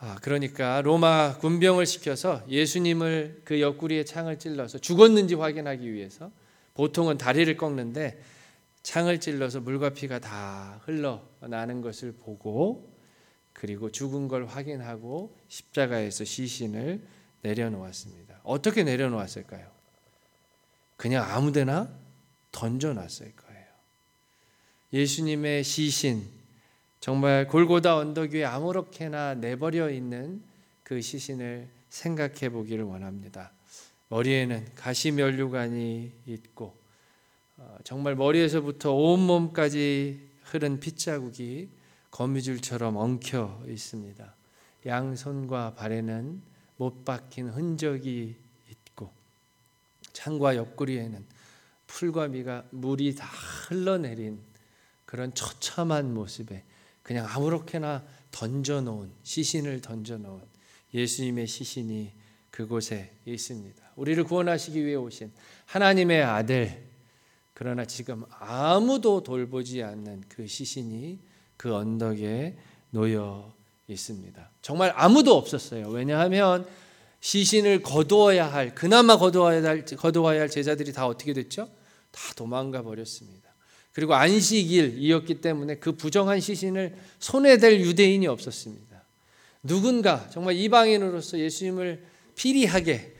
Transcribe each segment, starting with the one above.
그러니까 로마 군병을 시켜서 예수님을 그 옆구리에 창을 찔러서 죽었는지 확인하기 위해서 보통은 다리를 꺾는데 창을 찔러서 물과 피가 다 흘러나는 것을 보고 그리고 죽은 걸 확인하고 십자가에서 시신을 내려놓았습니다. 어떻게 내려놓았을까요? 그냥 아무데나 던져놨을 거예요. 예수님의 시신, 정말 골고다 언덕 위에 아무렇게나 내버려 있는 그 시신을 생각해 보기를 원합니다. 머리에는 가시면류관이 있고 정말 머리에서부터 온몸까지 흐른 핏자국이 거미줄처럼 엉켜 있습니다. 양손과 발에는 못 박힌 흔적이 있고 창과 옆구리에는 풀과 물이 다 흘러내린 그런 처참한 모습에 그냥 아무렇게나 던져놓은 시신을 던져놓은 예수님의 시신이 그곳에 있습니다. 우리를 구원하시기 위해 오신 하나님의 아들, 그러나 지금 아무도 돌보지 않는 그 시신이 그 언덕에 놓여 있습니다. 정말 아무도 없었어요. 왜냐하면 시신을 그나마 거두어야 할 제자들이 다 어떻게 됐죠? 다 도망가 버렸습니다. 그리고 안식일이었기 때문에 그 부정한 시신을 손에 댈 유대인이 없었습니다. 누군가 정말 이방인으로서 예수님을 피리하게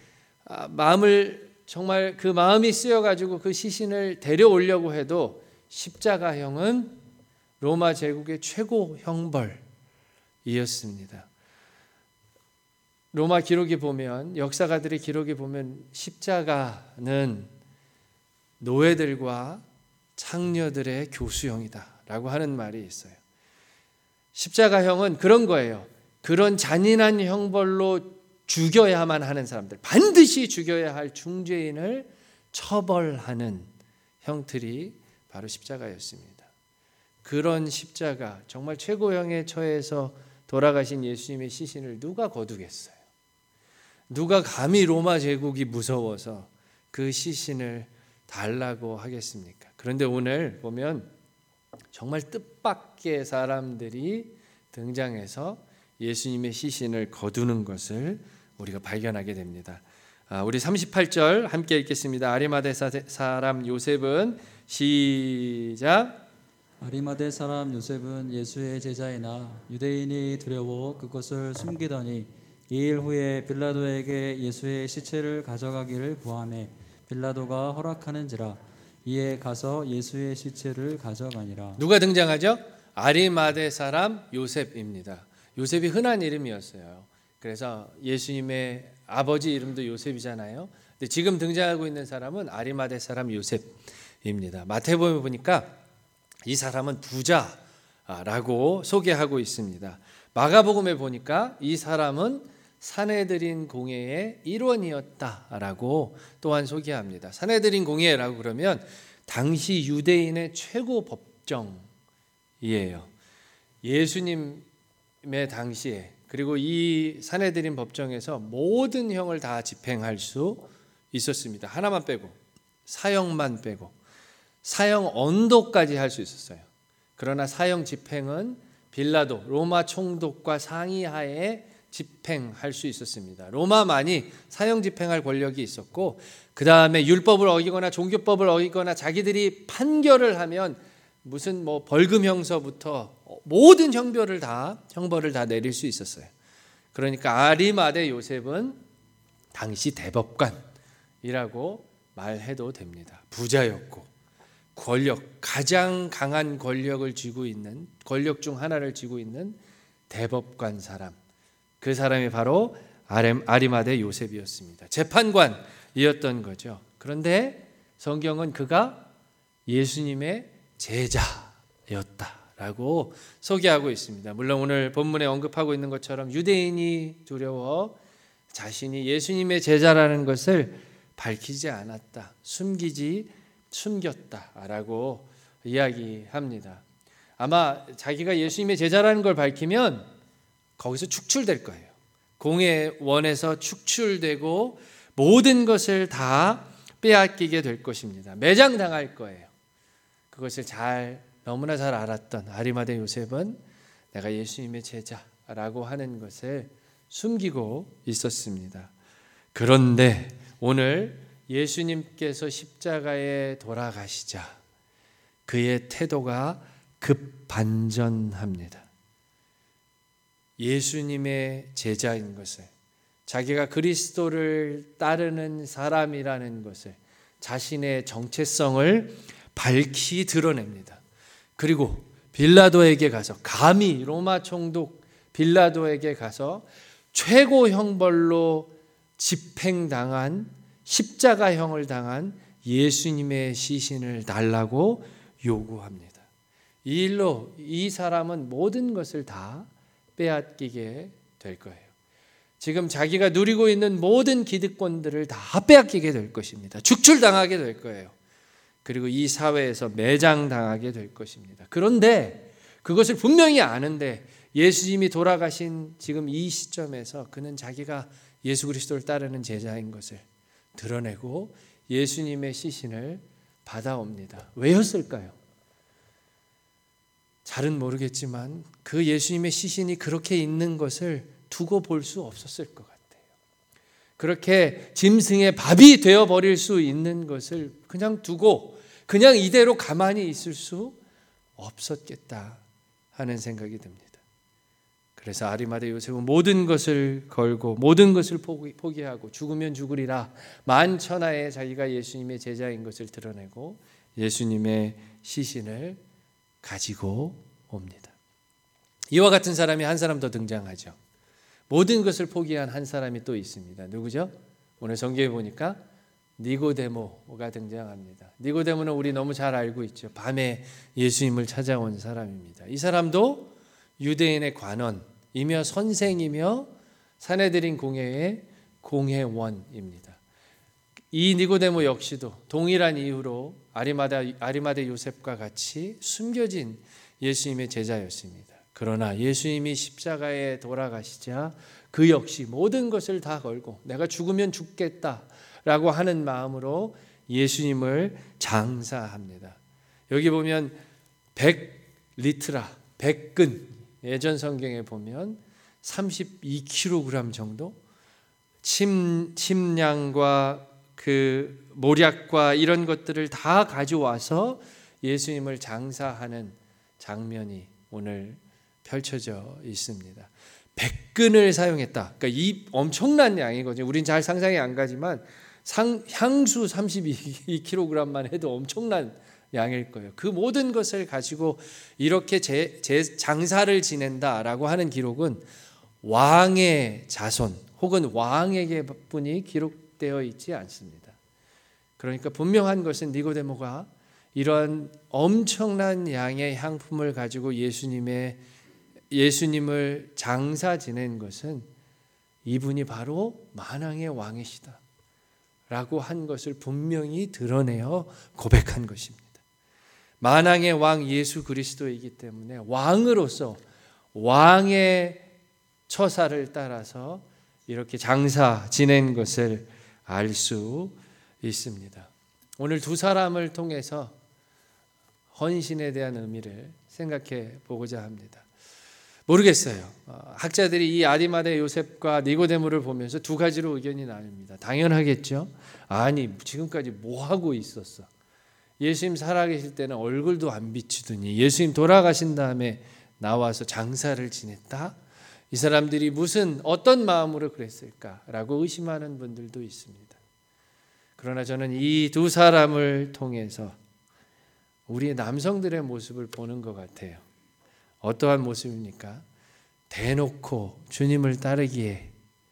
정말 그 마음이 쓰여가지고 그 시신을 데려오려고 해도 십자가형은 로마 제국의 최고 형벌이었습니다. 로마 기록에 보면, 역사가들의 기록에 보면 십자가는 노예들과 창녀들의 교수형이다라고 하는 말이 있어요. 십자가형은 그런 거예요. 그런 잔인한 형벌로 죽여야만 하는 사람들, 반드시 죽여야 할 중죄인을 처벌하는 형틀이 바로 십자가였습니다. 그런 십자가, 정말 최고형에 처해서 돌아가신 예수님의 시신을 누가 거두겠어요? 누가 감히 로마 제국이 무서워서 그 시신을 달라고 하겠습니까? 그런데 오늘 보면 정말 뜻밖의 사람들이 등장해서 예수님의 시신을 거두는 것을 우리가 발견하게 됩니다. 우리 38절 함께 읽겠습니다. 아리마대 사람 요셉은 시작. 아리마대 사람 요셉은 예수의 제자이나 유대인이 두려워 그것을 숨기더니 2일 후에 빌라도에게 예수의 시체를 가져가기를 구하매 빌라도가 허락하는지라. 이에 가서 예수의 시체를 가져가니라. 누가 등장하죠? 아리마대 사람 요셉입니다. 요셉이 흔한 이름이었어요. 그래서 예수님의 아버지 이름도 요셉이잖아요. 근데 지금 등장하고 있는 사람은 아리마대 사람 요셉입니다. 마태복음에 보니까 이 사람은 부자라고 소개하고 있습니다. 마가복음에 보니까 이 사람은 산헤드린 공회의 일원이었다라고 또한 소개합니다. 산헤드린 공회라고 그러면 당시 유대인의 최고 법정이에요. 예수님의 당시에, 그리고 이 산헤드린 법정에서 모든 형을 다 집행할 수 있었습니다. 하나만 빼고, 사형만 빼고, 사형 언도까지 할 수 있었어요. 그러나 사형 집행은 빌라도 로마 총독과 상의하에 집행할 수 있었습니다. 로마만이 사형 집행할 권력이 있었고, 그 다음에 율법을 어기거나 종교법을 어기거나 자기들이 판결을 하면 무슨 벌금 형서부터 모든 형벌을 다 내릴 수 있었어요. 그러니까 아리마대 요셉은 당시 대법관이라고 말해도 됩니다. 부자였고 가장 강한 권력을 쥐고 있는, 권력 중 하나를 쥐고 있는 대법관 사람, 그 사람이 바로 아리마대 요셉이었습니다. 재판관이었던 거죠. 그런데 성경은 그가 예수님의 제자였다라고 소개하고 있습니다. 물론 오늘 본문에 언급하고 있는 것처럼 유대인이 두려워 자신이 예수님의 제자라는 것을 밝히지 않았다, 숨겼다라고 이야기합니다. 아마 자기가 예수님의 제자라는 걸 밝히면 거기서 축출될 거예요. 공회원에서 축출되고 모든 것을 다 빼앗기게 될 것입니다. 매장당할 거예요. 그것을 너무나 잘 알았던 아리마대 요셉은 내가 예수님의 제자, 라고 하는 것을 숨기고 있었습니다. 그런데 오늘 예수님께서 십자가에 돌아가시자 그의 태도가 급반전합니다. 예수님의 제자인 것을, 자기가 그리스도를 따르는 사람이라는 것을, 자신의 정체성을 밝히 드러냅니다. 그리고 빌라도에게 가서, 감히 로마 총독 빌라도에게 가서 최고 형벌로 집행당한, 십자가형을 당한 예수님의 시신을 달라고 요구합니다. 이 일로 이 사람은 모든 것을 다 빼앗기게 될 거예요. 지금 자기가 누리고 있는 모든 기득권들을 다 빼앗기게 될 것입니다. 축출당하게 될 거예요. 그리고 이 사회에서 매장당하게 될 것입니다. 그런데 그것을 분명히 아는데 예수님이 돌아가신 지금 이 시점에서 그는 자기가 예수 그리스도를 따르는 제자인 것을 드러내고 예수님의 시신을 받아옵니다. 왜였을까요? 잘은 모르겠지만 그 예수님의 시신이 그렇게 있는 것을 두고 볼 수 없었을 것 같아요. 그렇게 짐승의 밥이 되어버릴 수 있는 것을 그냥 두고 그냥 이대로 가만히 있을 수 없었겠다 하는 생각이 듭니다. 그래서 아리마대 요셉은 모든 것을 걸고 모든 것을 포기하고 죽으면 죽으리라 만천하에 자기가 예수님의 제자인 것을 드러내고 예수님의 시신을 가지고 옵니다. 이와 같은 사람이 한 사람 더 등장하죠. 모든 것을 포기한 한 사람이 또 있습니다. 누구죠? 오늘 성경에 보니까 니고데모가 등장합니다. 니고데모는 우리 너무 잘 알고 있죠. 밤에 예수님을 찾아온 사람입니다. 이 사람도 유대인의 관원이며 선생이며 산헤드린 공회의 공회원입니다. 이 니고데모 역시도 동일한 이유로 아리마대 요셉과 같이 숨겨진 예수님의 제자였습니다. 그러나 예수님이 십자가에 돌아가시자 그 역시 모든 것을 다 걸고 내가 죽으면 죽겠다라고 하는 마음으로 예수님을 장사합니다. 여기 보면 100리트라, 100근, 예전 성경에 보면 32kg 정도 침량과 그 모략과 이런 것들을 다 가져와서 예수님을 장사하는 장면이 오늘 펼쳐져 있습니다. 100근을 사용했다. 그러니까 이 엄청난 양이거든요. 우린 잘 상상이 안 가지만 향수 32kg만 해도 엄청난 양일 거예요. 그 모든 것을 가지고 이렇게 장사를 지낸다라고 하는 기록은 왕의 자손 혹은 왕에게뿐이 기록되어 있지 않습니다. 그러니까 분명한 것은 니고데모가 이런 엄청난 양의 향품을 가지고 예수님을 장사 지낸 것은 이분이 바로 만왕의 왕이시다 라고 한 것을 분명히 드러내어 고백한 것입니다. 만왕의 왕 예수 그리스도이기 때문에 왕으로서 왕의 처사를 따라서 이렇게 장사 지낸 것을 알 수 있습니다. 오늘 두 사람을 통해서 헌신에 대한 의미를 생각해 보고자 합니다. 모르겠어요. 학자들이 이 아리마대 요셉과 니고데모를 보면서 두 가지로 의견이 나뉩니다. 당연하겠죠. 아니 지금까지 뭐 하고 있었어? 예수님 살아계실 때는 얼굴도 안 비추더니 예수님 돌아가신 다음에 나와서 장사를 지냈다? 이 사람들이 어떤 마음으로 그랬을까라고 의심하는 분들도 있습니다. 그러나 저는 이 두 사람을 통해서 우리 남성들의 모습을 보는 것 같아요. 어떠한 모습입니까? 대놓고 주님을 따르기에는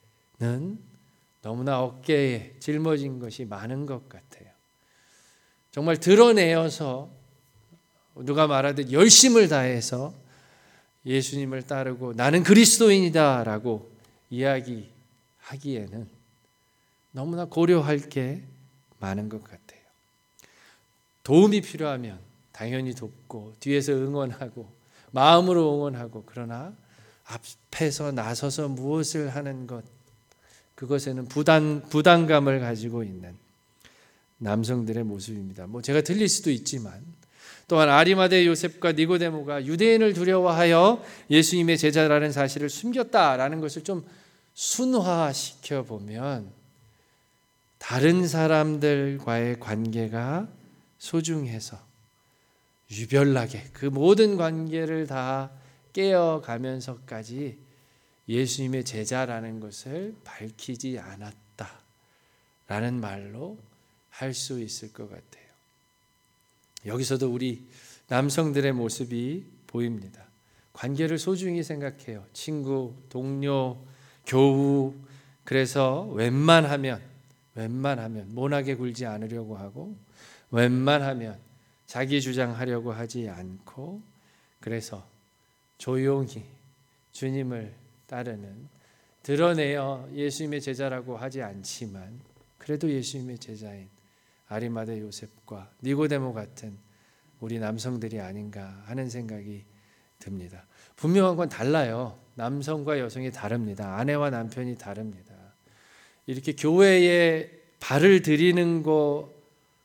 너무나 어깨에 짊어진 것이 많은 것 같아요. 정말 드러내어서 누가 말하듯 열심을 다해서 예수님을 따르고 나는 그리스도인이다 라고 이야기하기에는 너무나 고려할 게 많은 것 같아요. 도움이 필요하면 당연히 돕고 뒤에서 응원하고 마음으로 응원하고 그러나 앞에서 나서서 무엇을 하는 것 그것에는 부담감을 가지고 있는 남성들의 모습입니다. 제가 틀릴 수도 있지만 또한 아리마대 요셉과 니고데모가 유대인을 두려워하여 예수님의 제자라는 사실을 숨겼다라는 것을 좀 순화시켜 보면 다른 사람들과의 관계가 소중해서 유별나게 그 모든 관계를 다 깨어가면서까지 예수님의 제자라는 것을 밝히지 않았다라는 말로 할 수 있을 것 같아요. 여기서도 우리 남성들의 모습이 보입니다. 관계를 소중히 생각해요. 친구, 동료, 교우. 그래서 웬만하면 모나게 굴지 않으려고 하고 웬만하면 자기 주장하려고 하지 않고 그래서 조용히 주님을 따르는 드러내어 예수님의 제자라고 하지 않지만 그래도 예수님의 제자인 아리마대 요셉과 니고데모 같은 우리 남성들이 아닌가 하는 생각이 듭니다. 분명한 건 달라요. 남성과 여성이 다릅니다. 아내와 남편이 다릅니다. 이렇게 교회에 발을 들이는 거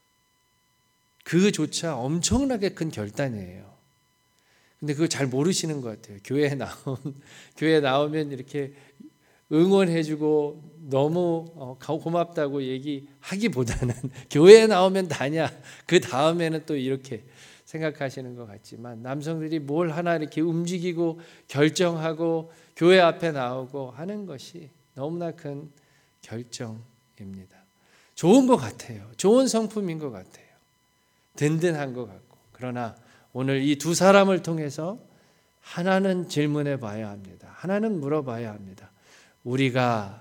그조차 엄청나게 큰 결단이에요. 근데 그거 잘 모르시는 것 같아요. 교회에 나오면 이렇게 응원해주고 너무 고맙다고 얘기하기보다는 교회에 나오면 다냐 그 다음에는 또 이렇게 생각하시는 것 같지만 남성들이 뭘 하나 이렇게 움직이고 결정하고 교회 앞에 나오고 하는 것이 너무나 큰 결정입니다. 좋은 것 같아요. 좋은 성품인 것 같아요. 든든한 것 같고 그러나 오늘 이 두 사람을 통해서 하나는 질문해 봐야 합니다. 하나는 물어봐야 합니다. 우리가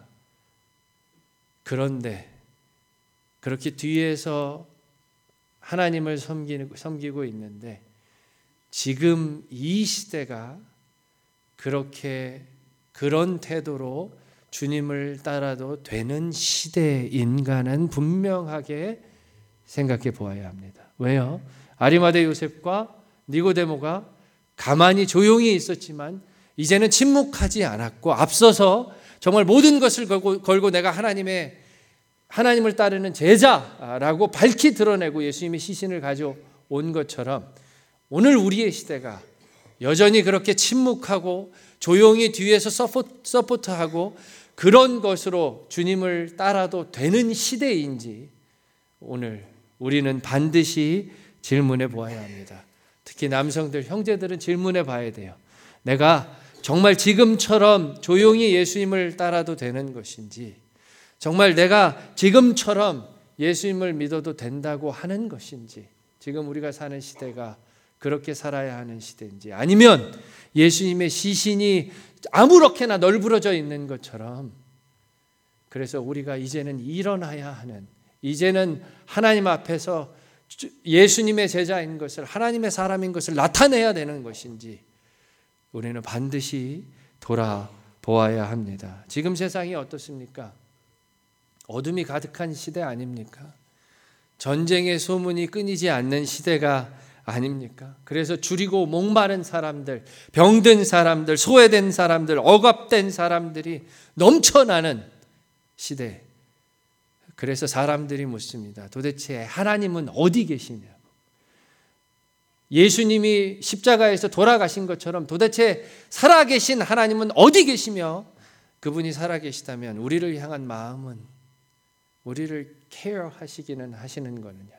그런데 그렇게 뒤에서 하나님을 섬기고 있는데 지금 이 시대가 그렇게 그런 태도로 주님을 따라도 되는 시대인가는 분명하게 생각해 보아야 합니다. 왜요? 아리마대 요셉과 니고데모가 가만히 조용히 있었지만 이제는 침묵하지 않았고 앞서서 정말 모든 것을 걸고 내가 하나님을 따르는 제자라고 밝히 드러내고 예수님의 시신을 가져온 것처럼 오늘 우리의 시대가 여전히 그렇게 침묵하고 조용히 뒤에서 서포트하고 그런 것으로 주님을 따라도 되는 시대인지 오늘 우리는 반드시 질문해 보아야 합니다. 특히 남성들, 형제들은 질문해 봐야 돼요. 내가 정말 지금처럼 조용히 예수님을 따라도 되는 것인지, 정말 내가 지금처럼 예수님을 믿어도 된다고 하는 것인지, 지금 우리가 사는 시대가 그렇게 살아야 하는 시대인지, 아니면 예수님의 시신이 아무렇게나 널브러져 있는 것처럼 그래서 우리가 이제는 일어나야 하는, 이제는 하나님 앞에서 예수님의 제자인 것을, 하나님의 사람인 것을 나타내야 되는 것인지 우리는 반드시 돌아보아야 합니다. 지금 세상이 어떻습니까? 어둠이 가득한 시대 아닙니까? 전쟁의 소문이 끊이지 않는 시대가 아닙니까? 그래서 줄이고 목마른 사람들, 병든 사람들, 소외된 사람들, 억압된 사람들이 넘쳐나는 시대. 그래서 사람들이 묻습니다. 도대체 하나님은 어디 계시냐고. 예수님이 십자가에서 돌아가신 것처럼 도대체 살아계신 하나님은 어디 계시며 그분이 살아계시다면 우리를 향한 마음은, 우리를 케어하시기는 하시는 거느냐,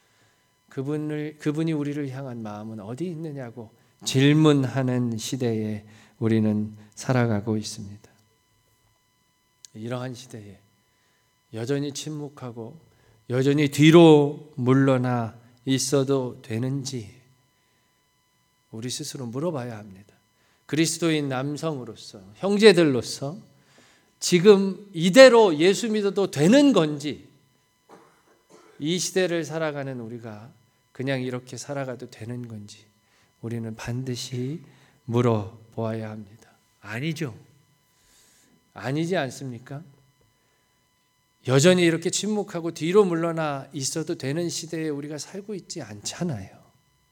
그분이 우리를 향한 마음은 어디 있느냐고 질문하는 시대에 우리는 살아가고 있습니다. 이러한 시대에 여전히 침묵하고 여전히 뒤로 물러나 있어도 되는지 우리 스스로 물어봐야 합니다. 그리스도인 남성으로서, 형제들로서 지금 이대로 예수 믿어도 되는 건지, 이 시대를 살아가는 우리가 그냥 이렇게 살아가도 되는 건지 우리는 반드시 물어보아야 합니다. 아니죠. 아니지 않습니까? 여전히 이렇게 침묵하고 뒤로 물러나 있어도 되는 시대에 우리가 살고 있지 않잖아요.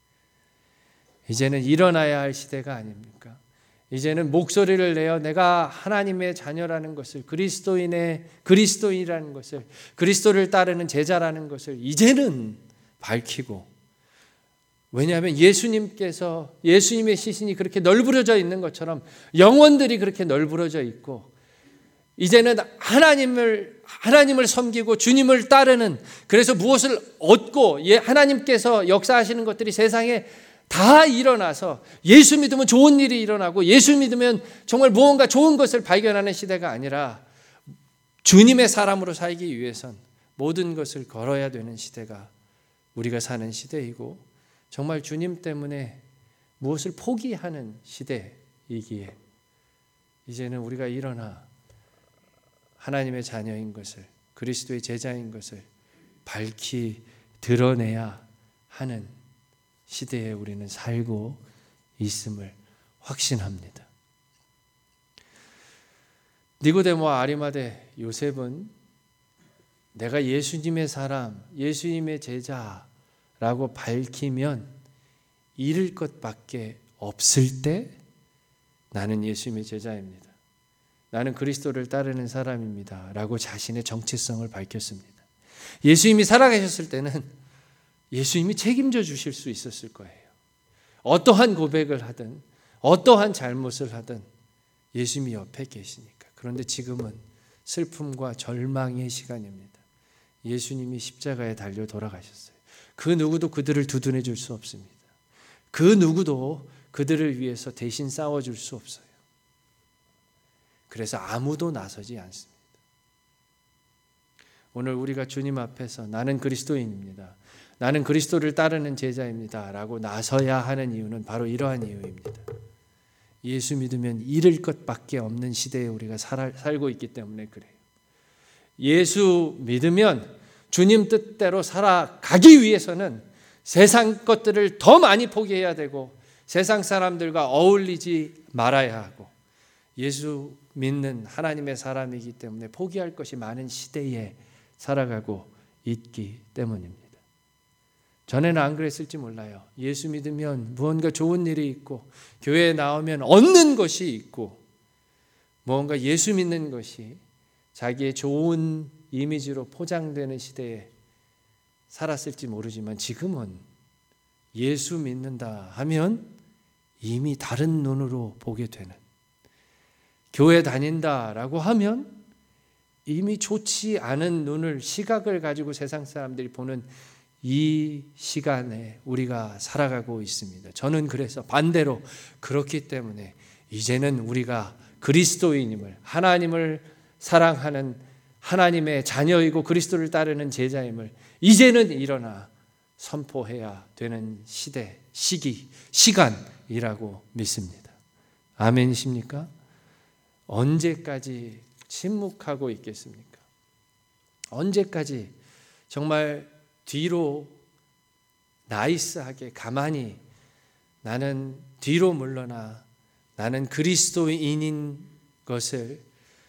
이제는 일어나야 할 시대가 아닙니까? 이제는 목소리를 내어 내가 하나님의 자녀라는 것을, 그리스도인이라는 것을, 그리스도를 따르는 제자라는 것을 이제는 밝히고 왜냐하면 예수님의 시신이 그렇게 널브러져 있는 것처럼 영혼들이 그렇게 널브러져 있고, 이제는 하나님을 섬기고 주님을 따르는, 그래서 무엇을 얻고 하나님께서 역사하시는 것들이 세상에 다 일어나서 예수 믿으면 좋은 일이 일어나고 예수 믿으면 정말 무언가 좋은 것을 발견하는 시대가 아니라 주님의 사람으로 살기 위해선 모든 것을 걸어야 되는 시대가 우리가 사는 시대이고, 정말 주님 때문에 무엇을 포기하는 시대이기에 이제는 우리가 일어나 하나님의 자녀인 것을, 그리스도의 제자인 것을 밝히 드러내야 하는 시대에 우리는 살고 있음을 확신합니다. 니고데모와 아리마대 요셉은 내가 예수님의 사람, 예수님의 제자라고 밝히면 잃을 것밖에 없을 때 나는 예수님의 제자입니다, 나는 그리스도를 따르는 사람입니다 라고 자신의 정체성을 밝혔습니다. 예수님이 살아계셨을 때는 예수님이 책임져 주실 수 있었을 거예요. 어떠한 고백을 하든 어떠한 잘못을 하든 예수님이 옆에 계시니까. 그런데 지금은 슬픔과 절망의 시간입니다. 예수님이 십자가에 달려 돌아가셨어요. 그 누구도 그들을 두둔해 줄 수 없습니다. 그 누구도 그들을 위해서 대신 싸워줄 수 없어요. 그래서 아무도 나서지 않습니다. 오늘 우리가 주님 앞에서 나는 그리스도인입니다, 나는 그리스도를 따르는 제자입니다 라고 나서야 하는 이유는 바로 이러한 이유입니다. 예수 믿으면 잃을 것밖에 없는 시대에 우리가 살고 있기 때문에 그래요. 예수 믿으면 주님 뜻대로 살아가기 위해서는 세상 것들을 더 많이 포기해야 되고 세상 사람들과 어울리지 말아야 하고, 예수 믿는 하나님의 사람이기 때문에 포기할 것이 많은 시대에 살아가고 있기 때문입니다. 전에는 안 그랬을지 몰라요. 예수 믿으면 무언가 좋은 일이 있고 교회에 나오면 얻는 것이 있고 무언가 예수 믿는 것이 자기의 좋은 이미지로 포장되는 시대에 살았을지 모르지만, 지금은 예수 믿는다 하면 이미 다른 눈으로 보게 되는, 교회 다닌다라고 하면 이미 좋지 않은 시각을 가지고 세상 사람들이 보는 이 시간에 우리가 살아가고 있습니다. 저는 그래서 반대로 그렇기 때문에 이제는 우리가 그리스도인임을, 하나님을 사랑하는 하나님의 자녀이고 그리스도를 따르는 제자임을 이제는 일어나 선포해야 되는 시간이라고 믿습니다. 아멘이십니까? 언제까지 침묵하고 있겠습니까? 언제까지 정말 뒤로 나이스하게 가만히 나는 뒤로 물러나 나는 그리스도인인 것을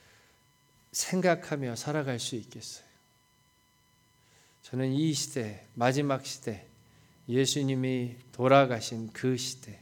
생각하며 살아갈 수 있겠어요? 저는 이 시대, 마지막 시대, 예수님이 돌아가신 그 시대,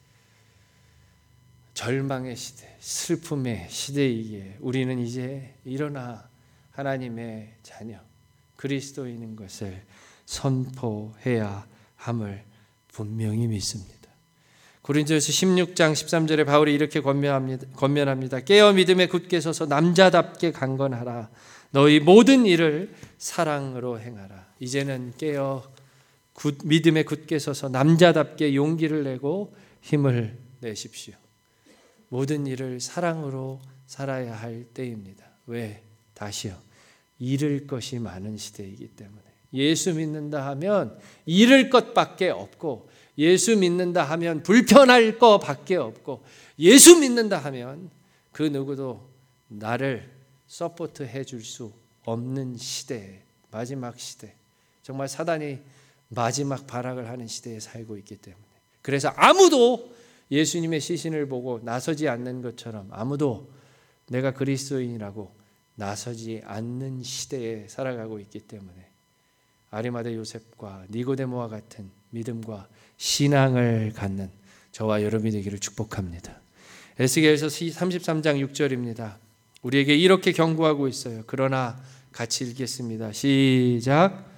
절망의 시대, 슬픔의 시대이기에 우리는 이제 일어나 하나님의 자녀, 그리스도인인 것을 선포해야 함을 분명히 믿습니다. 고린도전서 16장 13절에 바울이 이렇게 권면합니다. 깨어 믿음에 굳게 서서 남자답게 강건하라. 너희 모든 일을 사랑으로 행하라. 이제는 깨어 믿음에 굳게 서서 남자답게 용기를 내고 힘을 내십시오. 모든 일을 사랑으로 살아야 할 때입니다. 왜? 다시요. 잃을 것이 많은 시대이기 때문에. 예수 믿는다 하면 잃을 것밖에 없고, 예수 믿는다 하면 불편할 것밖에 없고, 예수 믿는다 하면 그 누구도 나를 서포트해 줄 수 없는 시대, 마지막 시대, 정말 사단이 마지막 발악을 하는 시대에 살고 있기 때문에, 그래서 아무도 예수님의 시신을 보고 나서지 않는 것처럼 아무도 내가 그리스도인이라고 나서지 않는 시대에 살아가고 있기 때문에 아리마대 요셉과 니고데모와 같은 믿음과 신앙을 갖는 저와 여러분이 되기를 축복합니다. 에스겔서 33장 6절입니다. 우리에게 이렇게 경고하고 있어요. 그러나 같이 읽겠습니다. 시작.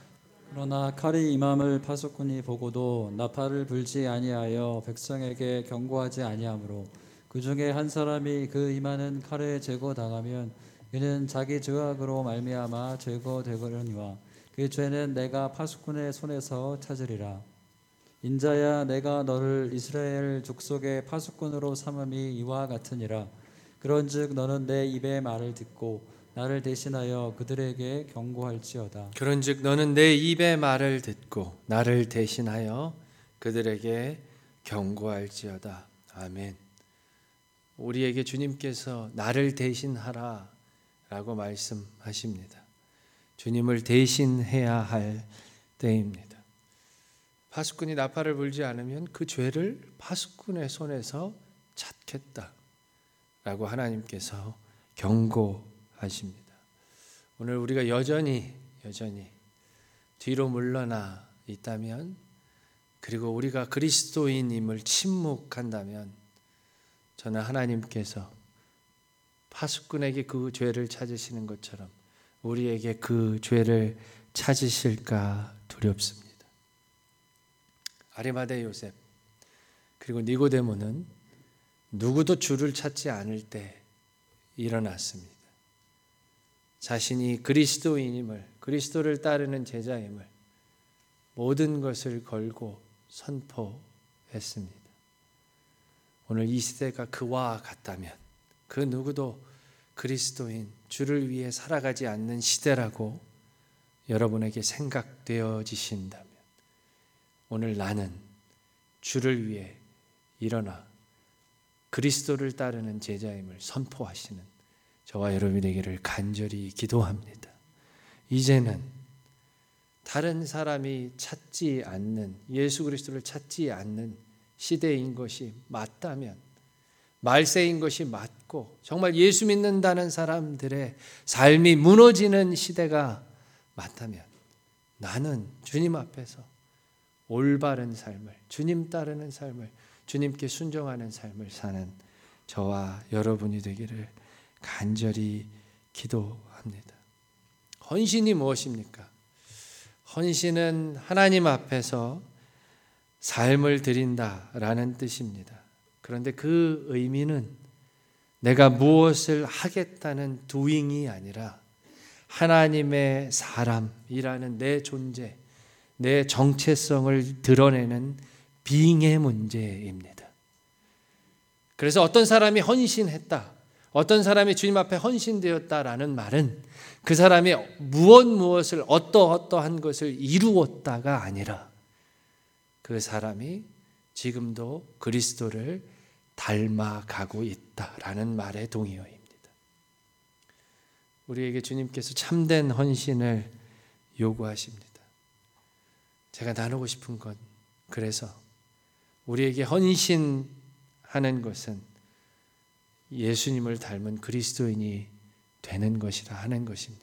그러나 칼이 임함을 파수꾼이 보고도 나팔을 불지 아니하여 백성에게 경고하지 아니하므로 그 중에 한 사람이 그 임하는 칼에 제거당하면 그는 자기 죄악으로 말미암아 제거되거니와 그 죄는 내가 파수꾼의 손에서 찾으리라. 인자야, 내가 너를 이스라엘 족속의 파수꾼으로 삼음이 이와 같으니라. 그런즉 너는 내 입의 말을 듣고 나를 대신하여 그들에게 경고할지어다. 그런즉 너는 내 입의 말을 듣고 나를 대신하여 그들에게 경고할지어다. 아멘. 우리에게 주님께서 나를 대신하라 라고 말씀하십니다. 주님을 대신해야 할 때입니다. 파수꾼이 나팔을 불지 않으면 그 죄를 파수꾼의 손에서 찾겠다 라고 하나님께서 경고하십니다. 오늘 우리가 여전히 뒤로 물러나 있다면, 그리고 우리가 그리스도인임을 침묵한다면, 저는 하나님께서 파수꾼에게 그 죄를 찾으시는 것처럼 우리에게 그 죄를 찾으실까 두렵습니다. 아리마대 요셉 그리고 니고데모는 누구도 주를 찾지 않을 때 일어났습니다. 자신이 그리스도인임을, 그리스도를 따르는 제자임을 모든 것을 걸고 선포했습니다. 오늘 이 시대가 그와 같다면, 그 누구도 그리스도인, 주를 위해 살아가지 않는 시대라고 여러분에게 생각되어지신다면, 오늘 나는 주를 위해 일어나 그리스도를 따르는 제자임을 선포하시는 저와 여러분이 되기를 간절히 기도합니다. 이제는 다른 사람이 찾지 않는, 예수 그리스도를 찾지 않는 시대인 것이 맞다면, 말세인 것이 맞고 정말 예수 믿는다는 사람들의 삶이 무너지는 시대가 맞다면, 나는 주님 앞에서 올바른 삶을, 주님 따르는 삶을, 주님께 순종하는 삶을 사는 저와 여러분이 되기를 간절히 기도합니다. 헌신이 무엇입니까? 헌신은 하나님 앞에서 삶을 드린다라는 뜻입니다. 그런데 그 의미는 내가 무엇을 하겠다는 doing이 아니라 하나님의 사람이라는 내 존재, 내 정체성을 드러내는 being의 문제입니다. 그래서 어떤 사람이 헌신했다, 어떤 사람이 주님 앞에 헌신되었다라는 말은 그 사람이 무엇을 어떠한 것을 이루었다가 아니라 그 사람이 지금도 그리스도를 닮아가고 있다라는 말의 동의어입니다. 우리에게 주님께서 참된 헌신을 요구하십니다. 제가 나누고 싶은 건, 그래서 우리에게 헌신하는 것은 예수님을 닮은 그리스도인이 되는 것이라 하는 것입니다.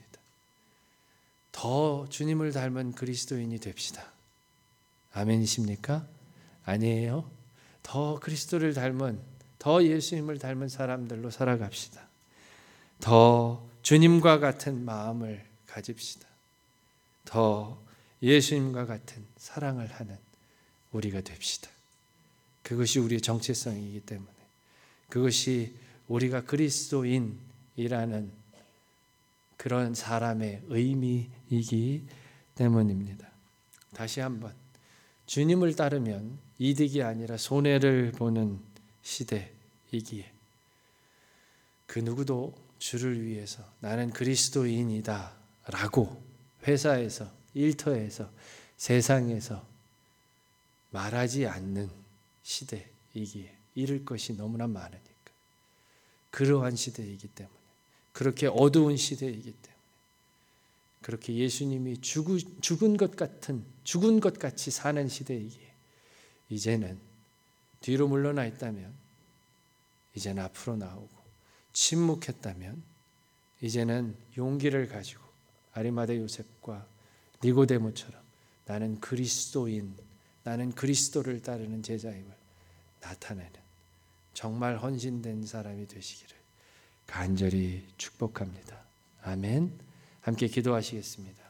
더 주님을 닮은 그리스도인이 됩시다. 아멘이십니까? 아니에요? 더 그리스도를 닮은, 더 예수님을 닮은 사람들로 살아갑시다. 더 주님과 같은 마음을 가집시다. 더 예수님과 같은 사랑을 하는 우리가 됩시다. 그것이 우리의 정체성이기 때문에, 그것이 우리가 그리스도인이라는 그런 사람의 의미이기 때문입니다. 다시 한번, 주님을 따르면 이득이 아니라 손해를 보는 시대이기에 그 누구도 주를 위해서 나는 그리스도인이다 라고 회사에서, 일터에서, 세상에서 말하지 않는 시대이기에 잃을 것이 너무나 많으니까, 그러한 시대이기 때문에, 그렇게 어두운 시대이기 때문에, 그렇게 예수님이 죽은 것 같이 사는 시대이기에 이제는 뒤로 물러나 있다면 이제는 앞으로 나오고, 침묵했다면 이제는 용기를 가지고 아리마대 요셉과 니고데모처럼 나는 그리스도인, 나는 그리스도를 따르는 제자임을 나타내는 정말 헌신된 사람이 되시기를 간절히 축복합니다. 아멘. 함께 기도하시겠습니다.